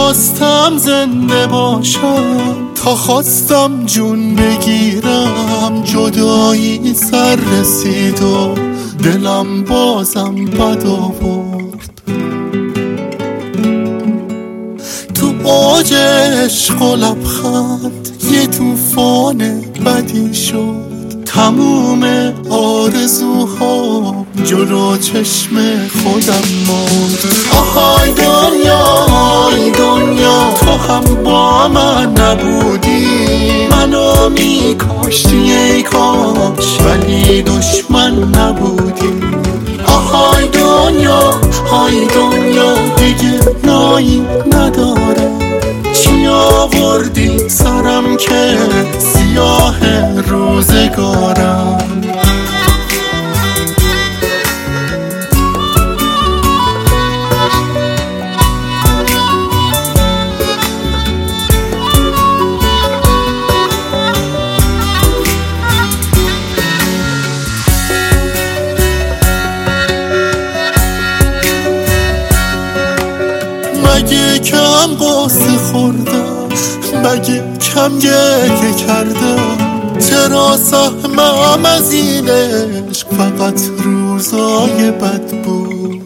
خواستم زنده باشم، تا خواستم جون بگیرم، جدایی سر رسید و دلم بازم بد آورد. تو اوج عشق و لبخند یه طوفان بدی شد، تموم آرزوها جلو چشم خودم ماند. آهای دنیا، آهای دنیا، تو هم با من نبودی، منو میکاشتی ای کاش، ولی دشمن نبودی. آهای دنیا، آهای دنیا، دیگه نایی نداره، چی آوردی سرم که سیاه روزگارم. مگه کم قصه خوردم، مگه کم گریه کردم، چرا سهمم از این عشق فقط روزای بد بود؟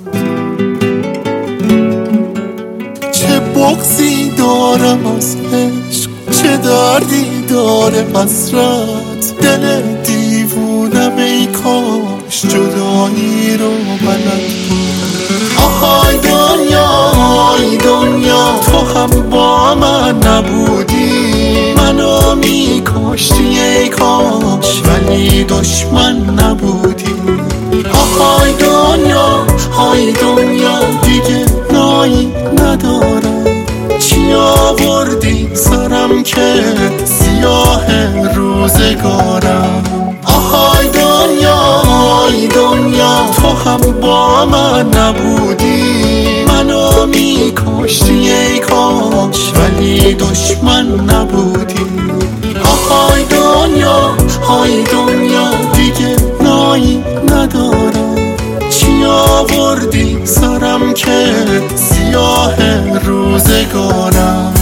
چه بغضی دارم از عشق، چه دردی داره حسرت، دل دیوونم ای کاش جدایی رو بلد بود. آهای دنیا، آهای دنیا، تو هم با من نبودی، منو میکاشتی ای کاش، ولی دشمن نبودی. آهای دنیا، آهای دنیا، دیگه نایی ندارم، چی آوردی سرم که سیاه روزگارم. آهای دنیا، آهای دنیا، تو هم با من نبودی، منو میکاشتی ای کاش، ولی دشمن نبودی. آهای دنیا، آهای دنیا، دیگه نایی ندارم، چی آوردی سرم که سیاه روزگارم.